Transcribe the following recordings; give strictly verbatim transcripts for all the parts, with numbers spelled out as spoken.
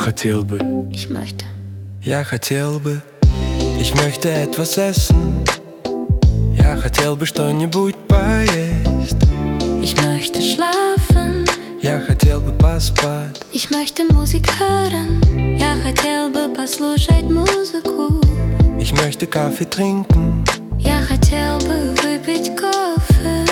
хотел бы. Ich möchte. Я хотел бы. Ich möchte etwas essen. Я хотел бы что-нибудь поесть. Ich möchte schlafen. Я хотел бы поспать. Ich möchte Musik hören. Я хотел бы послушать музыку. Ich möchte Kaffee trinken. Я хотел бы выпить кофе.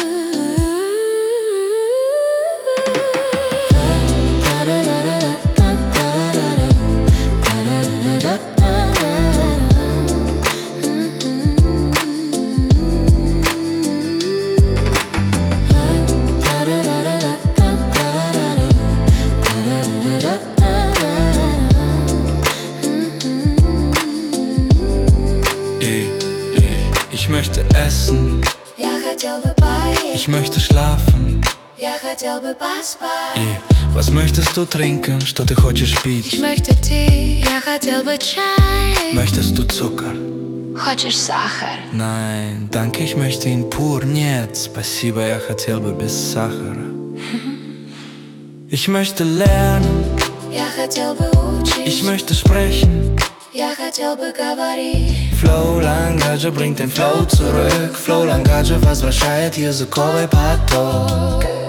Ich möchte essen. Я хотел бы поесть. Ich möchte schlafen. Я хотел бы поспать. И was möchtest du trinken? Что ты хочешь пить? Ich möchte Tee. Я хотел бы чай. Möchtest du Zucker? Хочешь сахар? Nein, danke, ich möchte ihn pur. Нет, спасибо, я хотел бы без сахара. Ich möchte lernen. Я хотел бы учить. Ich möchte sprechen. Я хотел бы говорить. Flow Language bringt den Flow zurück. Flow Language возвращает языковой поток.